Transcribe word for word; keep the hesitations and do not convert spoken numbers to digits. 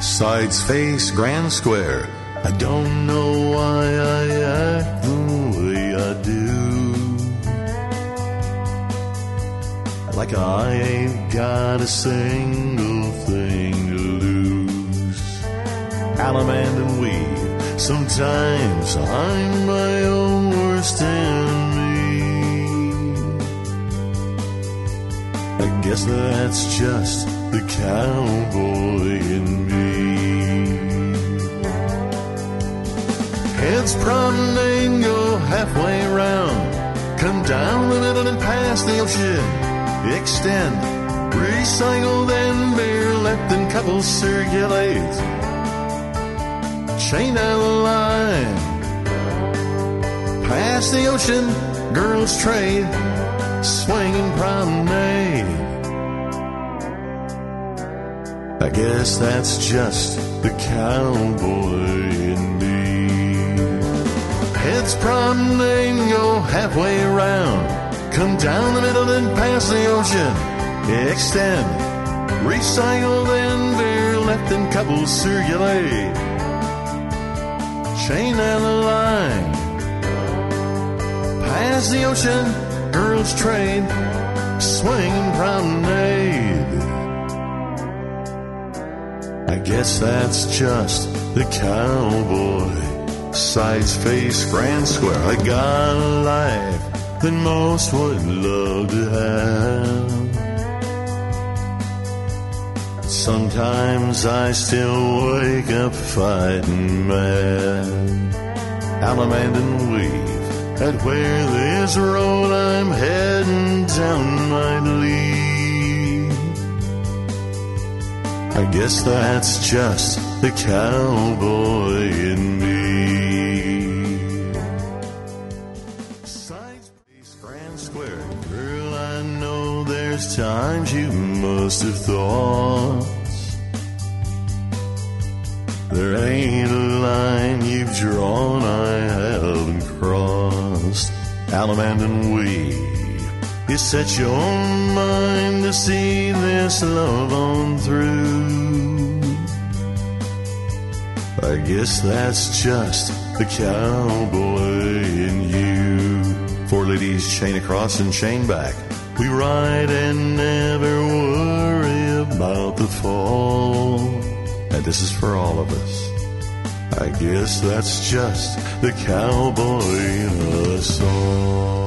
Sides face grand square. I don't know why I act the way I do. Like I ain't got a single thing to lose. Alamand and weave. Sometimes I'm my own worst enemy. I guess that's just the cowboy in me. Heads promenade, go halfway round. Come down the middle and past the ocean. Extend, recycle, then bear left and couples circulate. Chain down the line. Past the ocean, girls trade. Swinging promenade. I guess that's just the cowboy in me. Heads promenade, go halfway around. Come down the middle and past the ocean. Extend, recycle, then veer left and couples circulate. Chain down the line. Past the ocean, girls trade. Swinging promenade. I guess that's just the cowboy. Sides face grand square. I got a life that most would love to have. Sometimes I still wake up fighting mad. Alamand and weave. At where this road I'm heading down might lead. I guess that's just the cowboy in me. Sides face grand square. Girl, I know there's times you must have thought there ain't a line you've drawn I haven't crossed. Alamand and weave. You set your mind to see this love on through. I guess that's just the cowboy in you. Four ladies chain across and chain back. We ride and never worry about the fall. And this is for all of us. I guess that's just the cowboy in us all.